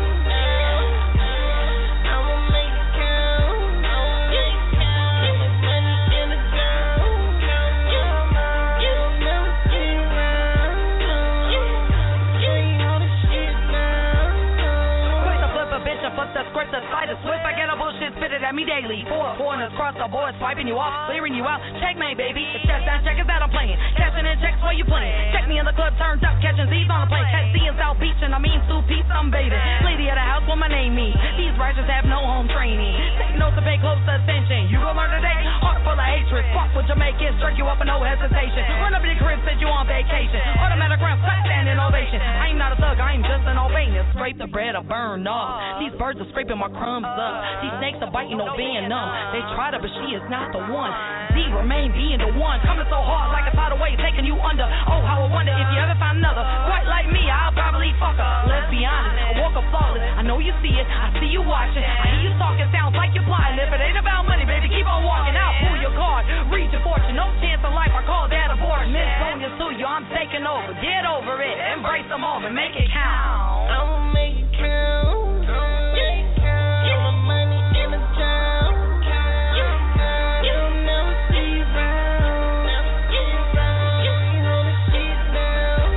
I'ma make it count. Get my money in the town. You'll never see it round. You ain't on the shit now. Quick to flip a bitch and flip the script to slide a swift. I get a bullshit spitted at me daily. Four corners cross the board, swiping you off, clearing you out. Checkmate, baby. It's chess down checkers that I'm playing. Cashing in checks while you playing. Check me in the club, turned up, catching Z's on the plane. Catch Z in South Beach, and I mean two piece, I'm baby. Lady of the house, what my name mean. These writers have no home training. Take no supposed to pay close attention. You gon' learn today, heart full of hatred. Fuck with Jamaicans, jerk you up with no hesitation. Run up in your crib, said you on vacation. Automatic round, cut standing ovation. I ain't not a thug, I ain't just an obeying. Scrape the bread or burn off. These birds are scraping my crumbs up. These snakes are biting, no being numb. They tried her, but she is not the one. Z remain being the one. Coming so hard like a tidal wave, taking you under. Oh, how I wonder if you ever find another quite like me. I'll probably fuck her. Let's be honest, I walk up flawless. I know you see it, I see you watching. I hear you talking, sounds like you're plotting. If it ain't about money, baby, keep on walking. I'll pull your card, read your fortune. No chance in life, I call that abortion. Miss Sonia sue you, I'm taking over. Get over it, embrace the moment, make it count. I'ma make it count. Get my money in the town. You'll never see round. You hold the shit down.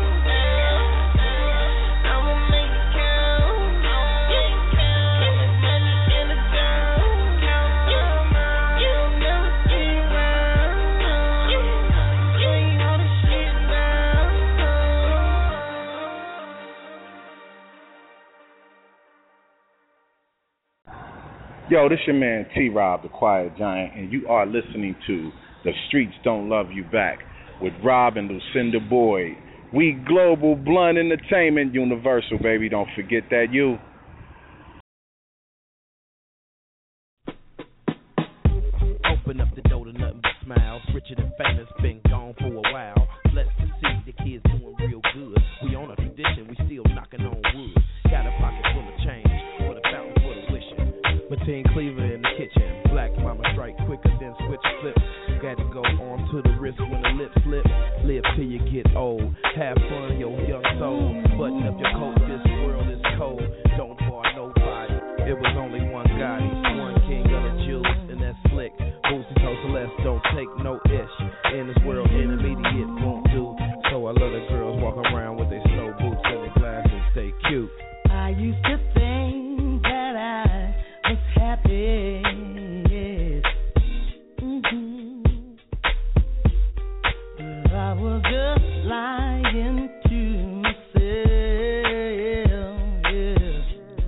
I'ma make it count. Get my money in the town. You'll never see round. You hold the shit down. Yo, this your man T-Rob, the Quiet Giant, and you are listening to The Streets Don't Love You Back with Rob and Lucinda Boyd. We global blunt entertainment, universal, baby. Don't forget that, you. Open up the door to nothing but smiles. Richer than famous, been gone for a while. Blessed to see the kids doing real good. We on a tradition, we still knocking on wood. Got a pocket full of change for the fountain for the wishing. Mateen Cleaver in the kitchen. Black mama strike quicker than switch flips. Got to go on to the wrist when the lips slip. Live till you get old. Have fun, your young soul. Button up your coat, this world is cold. Don't bar nobody. It was only one Gotti, one king of the Jews, and that's slick. Boosie told Celeste, don't take no ish. In this world, intermediate won't do. So I love the girls walk around with their snow boots and their glasses, stay cute. I used to think that I was happy, yes. Mm-hmm. But I was just lying to myself, yes.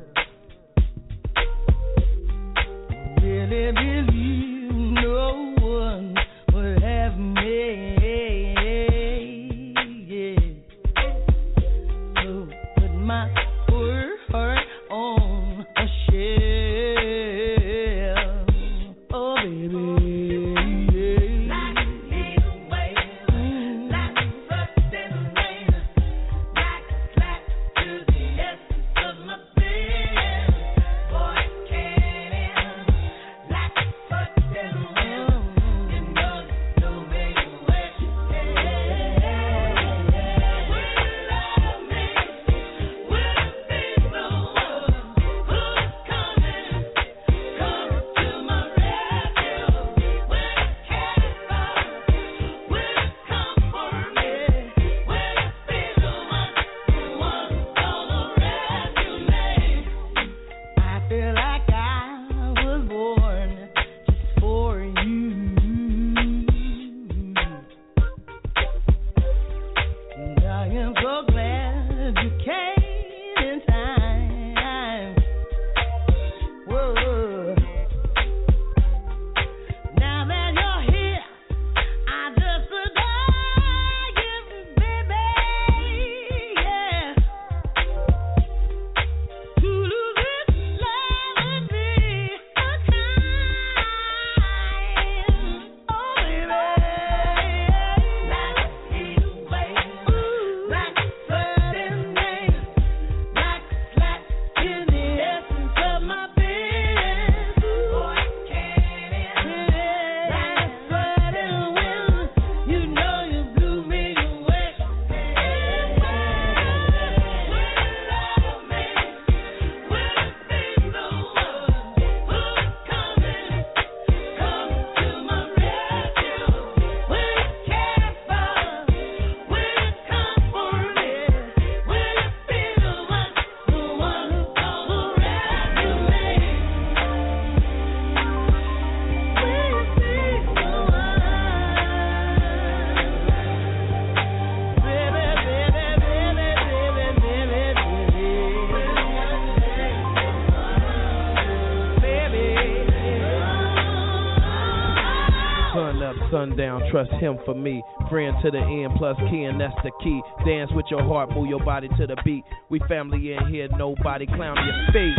Really believe no one would have me, yeah. So put my poor heart sundown, trust him for me. Friend to the end, plus kin, that's the key. Dance with your heart, move your body to the beat. We family in here, nobody clown your feet.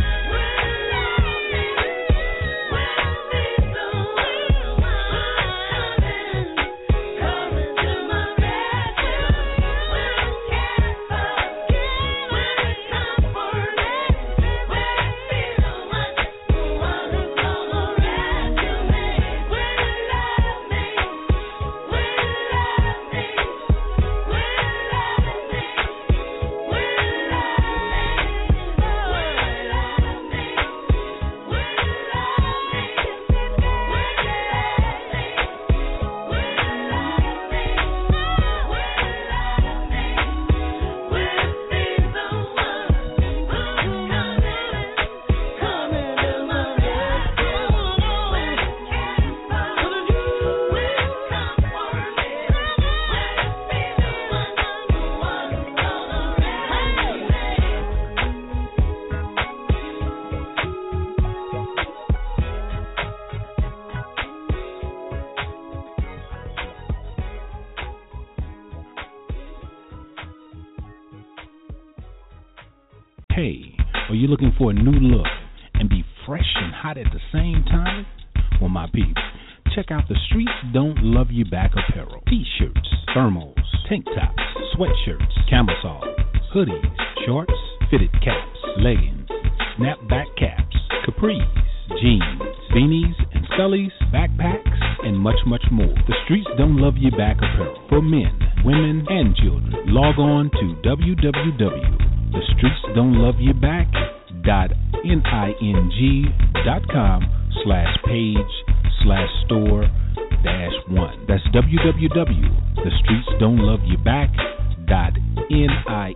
Hey, are you looking for a new look and be fresh and hot at the same time? Well, my peeps, check out the Streets Don't Love You Back apparel. T-shirts, thermals, tank tops, sweatshirts, camisoles, hoodies, shorts, fitted caps, leggings, snapback caps, capris, jeans, beanies, and sullies, backpacks, and much, much more. The Streets Don't Love You Back apparel for men, women, and children. Log on to w w w dot the streets don't love you back dot ning dot com slash page slash store dash one. That's w w w dot the streets don't love you back dot ning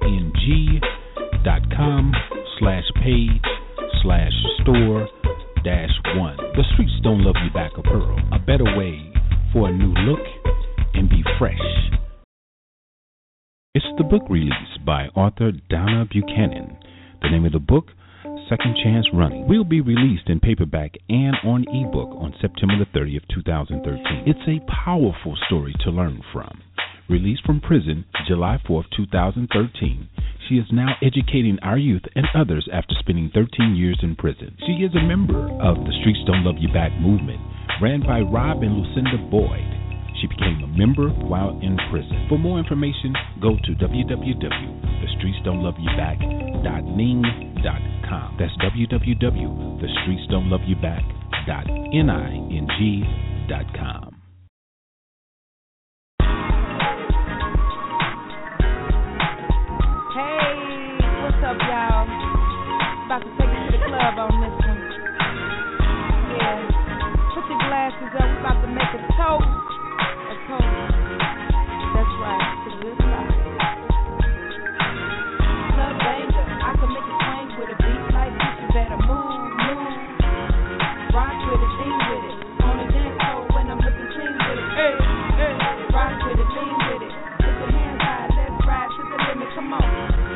dot com slash page slash store dash one. The Streets Don't Love You Back apparel, a better way for a new look and be fresh. It's the book release by author Donna Buchanan. The name of the book, Second Chance Running, will be released in paperback and on ebook on September the thirtieth, two thousand thirteen. It's a powerful story to learn from. Released from prison July fourth, two thousand thirteen, she is now educating our youth and others after spending thirteen years in prison. She is a member of the Streets Don't Love You Back movement, ran by Rob and Lucinda Boyd. She became a member while in prison. For more information, go to w w w dot the streets don't love you back dot ning dot com. That's w w w dot the streets don't love you back dot ning dot com. Hey, what's up, y'all? About to take you to the club on this one. Yeah, put your glasses up. We're about to make a toast. That's right, to this life. Love banger, I can make a swing with a beat like this. You better move, move. Rock with it, sing with it. On the dance floor when I'm looking clean with it. Hey, hey. Rock with it, sing with it. Put your hands high, let's ride to the limit. Come on.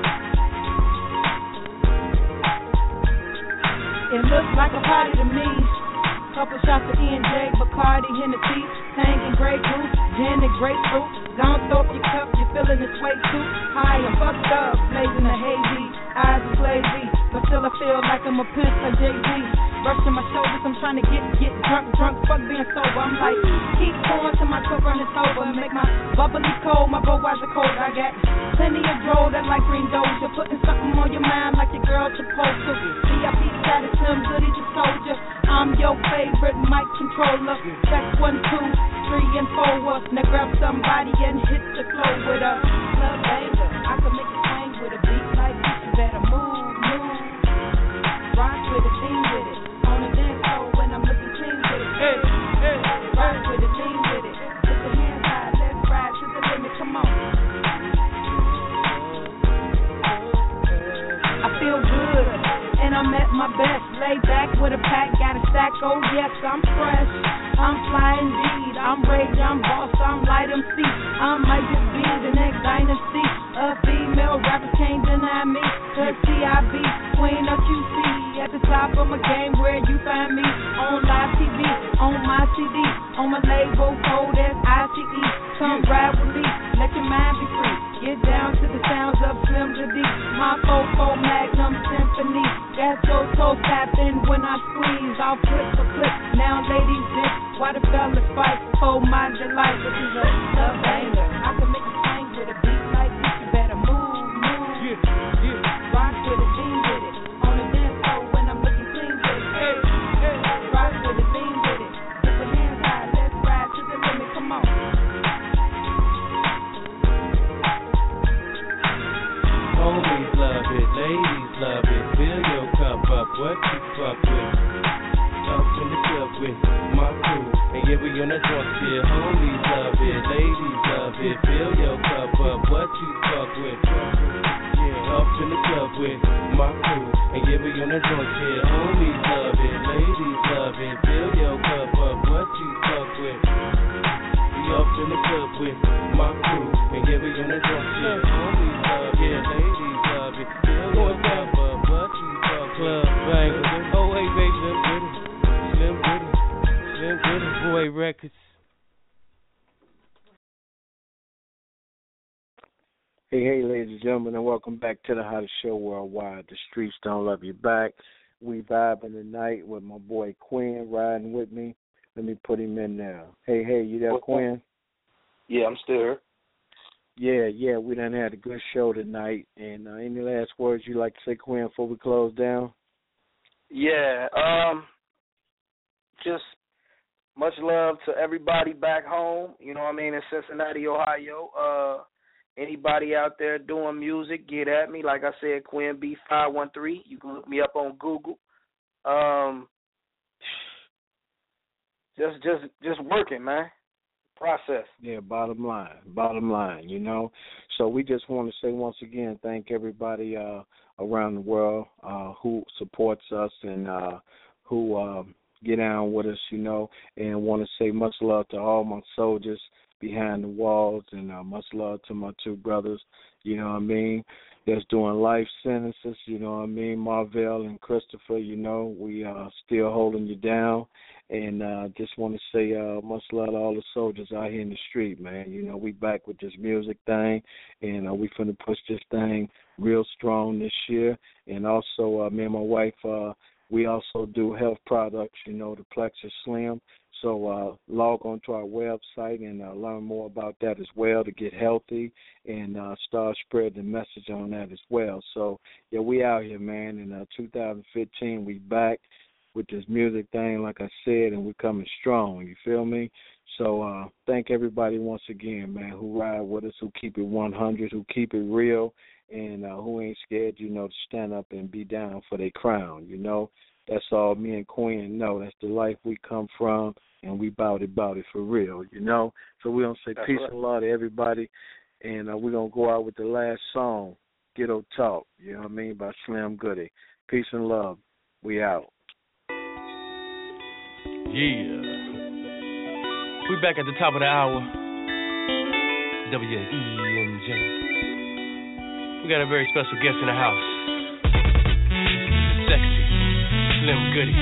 It looks like a party to me. Couple shots of E and J, Bacardi, Hennessy, Tang and Grey Goose, gin and grapefruit. Gone throw up your cup, you're feeling the sway too. High and fucked up, blazing the hazy, eyes are lazy, but still I feel like I'm a pimp like Jay-Z. Brushing my shoulders, I'm trying to get get drunk, drunk, fuck being sober. I'm like, keep going till my cup runneth over. Make my bubbly cold, my Budweiser cold. I got plenty of droll that like green doja. Putting something on your mind like your girl supposed to. V I P status, Slim Goody the soldier. I'm your favorite mic controller. Check one, two, three, and four. Now grab somebody and hit the floor with a love banger. I can make a swing with a beat like this. You better move, move. Rock with it, sing with it. On the dance floor when I'm looking clean with it. Hey, hey. Rock with it, sing with it. Put your hands high, let's ride to the limit. Come on. I feel good. I'm at my best. Lay back with a pack, got a stack. Oh yes, I'm fresh. I'm fly indeed. I'm rage, I'm boss, I'm light M C. I might just be the next dynasty. A female rapper can't deny me. Cause C I B, queen of Q C. At the top of my game, where you find me? On live T V, on my C D, on my label, code as I C E. Come ride with me, let your mind be free. Get down to the sounds of Slim Goody. My Fofo Magnum Symphony. Got so toe tapping when I squeeze. I'll flip for flip. Now ladies, this why the fellas fight for my delight. This is a love banger. I can make you sing with a beat like this. You better move, move. Yeah, yeah. Rock with it, beam with it. On the dance floor when I'm looking clean with it. Hey, hey. Rock with it, beam with it. Put your hands high, let's ride to the limit. Come on. Homies love it, ladies love it. Fill your cup up, what you fuck with? Up in the club with my crew, and yeah, we on the drunk shit. Homies love it, ladies love it. Fill your cup up, what you fuck with? Yeah, up in the club with my crew, and yeah, we on the drunk shit. Homies love it, ladies love it. Fill your cup up, what you fuck with? We up in the club with my crew, and yeah, we on the drunk shit. Homies love it, ladies love it. Fill your cup up, what you fuck with? Club banger. Oh wait, baby, Slim Goody, Slim Goody, Slim Goody, Boy Records. Hey, hey, ladies and gentlemen, and welcome back to the hottest show worldwide. The Streets Don't Love You Back. We vibing tonight with my boy Quinn riding with me. Let me put him in now. Hey, hey, you there, Quinn? Yeah, I'm still here. Yeah, yeah, we done had a good show tonight. And uh, any last words you'd like to say, Quinn, before we close down? Yeah, um, just much love to everybody back home, you know what I mean, in Cincinnati, Ohio. Uh, anybody out there doing music, get at me. Like I said, Quinn B five one three. You can look me up on Google. Um, just, just, just working, man. Process. Yeah, bottom line, bottom line, you know. So we just want to say once again, thank everybody uh, around the world uh, who supports us and uh, who uh, get down with us, you know, and want to say much love to all my soldiers behind the walls and uh, much love to my two brothers, you know what I mean, that's doing life sentences, you know what I mean, Marvell and Christopher, you know, we are uh, still holding you down. And uh, just want to say uh, much love to all the soldiers out here in the street, man. You know, we back with this music thing, and uh, we finna push this thing real strong this year. And also, uh, me and my wife, uh, we also do health products, you know, the Plexus Slim. So uh, log on to our website and uh, learn more about that as well to get healthy and uh, start spreading the message on that as well. So, yeah, we out here, man. In uh, two thousand fifteen, we back with this music thing, like I said, and we're coming strong, you feel me? So uh, thank everybody once again, man, who ride with us, who keep it one hundred, who keep it real, and uh, who ain't scared, you know, to stand up and be down for their crown, you know? That's all me and Quinn know. That's the life we come from, and we bout it, bout it for real, you know? So we're going to say That's peace right. and love to everybody, and uh, we're going to go out with the last song, Ghetto Talk, you know what I mean, by Slim Goody. Peace and love. We out. Yeah. We back at the top of the hour. W A E N J. We got a very special guest in the house. Sexy, Slim Goody.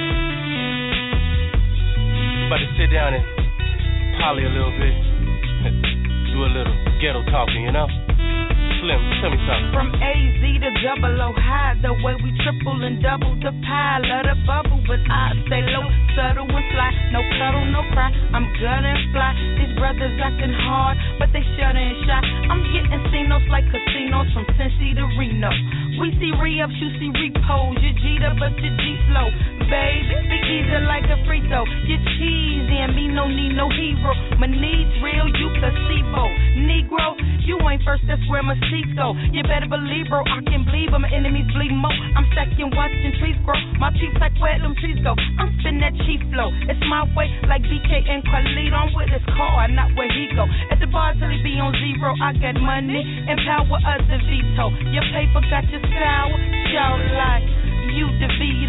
About to sit down and poly a little bit. Do a little ghetto talking, you know? Slim, tell me something. From A Z to double O high, the way we triple and double the pile of the bubble, but I stay low, subtle and fly, no cuddle, no cry. I'm gonna fly. These brothers acting hard, but they shut and shy. I'm getting C-notes like casinos from Cincy to Reno. We see re-ups, you see repos. You G'd up, but you G slow, baby. Be easy like a free throw. You cheesy and me no need no hero. My needs real, you placebo. Negro, you ain't first, that's where my seats go. You better believe, bro, I can bleed, but my enemies bleed more. I'm second watching trees grow. My peeps like where them trees go. I'm spin that chief flow. It's my way, like B K and Khalid. I'm with his car, not where he go. At the bar till he be on zero. I got money and power of the veto. Your paper got your sour, shout like you the V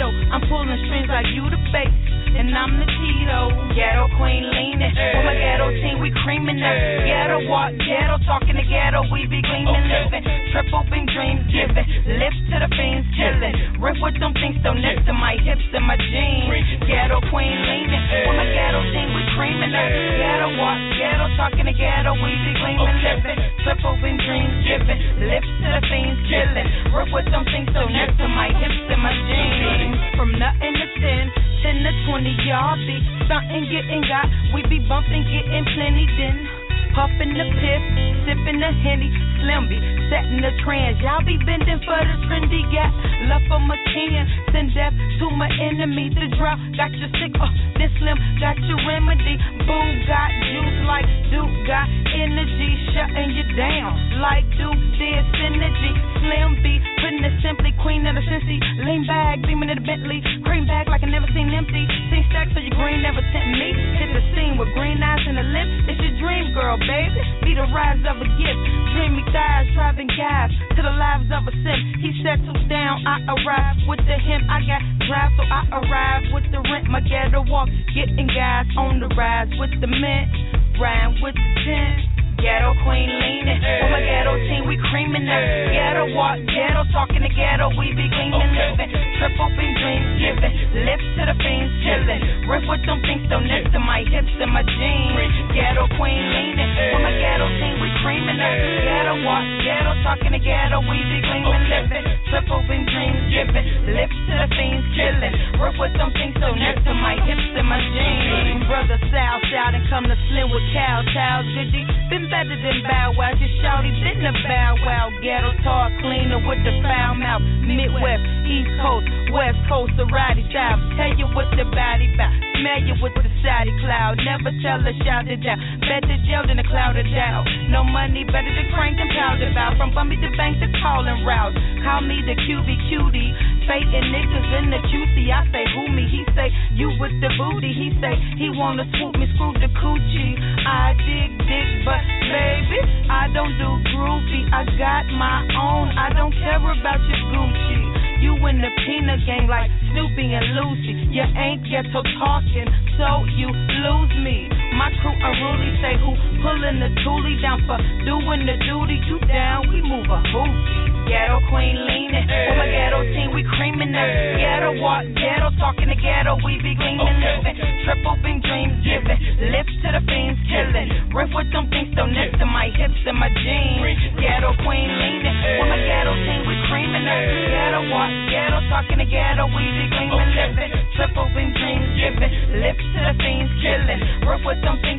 pulling strings like you the bass, and I'm the Tito. Ghetto queen leaning, with my ghetto team we creaming up. Ghetto walk, ghetto talking to ghetto, we be gleaming, living. Triple beam dreams giving, lift to the fiends killing. Riff with them things so next to my hips and my jeans. Ghetto queen leaning, with my ghetto team we creaming up. Ghetto walk, ghetto talking to ghetto, we be gleaming, living. Triple beam dreams giving, lift to the fiends killing. Riff with them things so next to my hips and my jeans. From nothing to ten, ten to twenty, y'all be something getting got. We be bumping, getting plenty then. Puffin' the piff, sippin' the Henny, Slim be setting the trends. Y'all be bending for the trendy gap. Love for my kin, send death to my enemy. The drought got you sick, oh, this Slim got your remedy. Boo got juice like Duke got energy, shutting you down like Duke did synergy. Slim be putting it simply, queen of the Cincy. Lean back, beaming in the Bentley, cream back like I never seen empty. Sing stacks so your green never tempt me. Hit the scene with green eyes and a lip. It's your dream, girl. Baby, be the rise of a gift. Dreamy thighs, driving gas to the lives of a sim. He settles down, I arrive with the him. I got drive, so I arrive with the rent. My ghetto walk, getting gas on the rise with the mint. Rhyme with the tent. Ghetto queen leaning, with my ghetto team we creaming up. Ghetto walk, ghetto talking to ghetto, we be gleaming, living. Triple beam dreams giving, lift to the fiends chilling. Riff with them things so next to my hips and my jeans. Ghetto queen leaning, with my ghetto team we creaming up. Ghetto walk, ghetto talking to ghetto, we be gleaming, living. Triple beam dreams giving, lift to the fiends chilling. Riff with them things so next to my hips and my jeans. Brother South South and come to Slim with cow towels, good G. Been better than Bow Wow, just shouty been a Bow Wow. Ghetto talk cleaner with the foul mouth. Midwest, East Coast, West Coast, the righty South. Tell you what the body bout, smell you with the sidey cloud. Never tell her shout it down, better jail than a cloud of doubt. No money better than crank and powder bout. From Bumby to Bank to calling routes. Call me the Q B cutie, faking niggas in the Q C. I say who me, he say you with the booty. He say he wanna swoop me, screw the coochie. I dig dick, but baby, I don't do groovy. I got my own, I don't care about your Gucci. You in the peanut gang like Snoopy and Lucy. You ain't ghetto talking, so you lose me. My crew unruly say who pulling the toolie down for doing the duty. You down, we move a hoopty. Ghetto queen leaning, with my ghetto team we creaming up. Ghetto walk, ghetto talking to ghetto, we be gleaming, living. Triple beam dreams giving, lift to the fiends killing. Riff with them things so next to my hips and my jeans. Ghetto queen leaning, with my ghetto team we creaming up. Ghetto walk, ghetto talking to ghetto, we be gleaming, living. Triple beam dreams giving, lift to the fiends killing. Riff with them things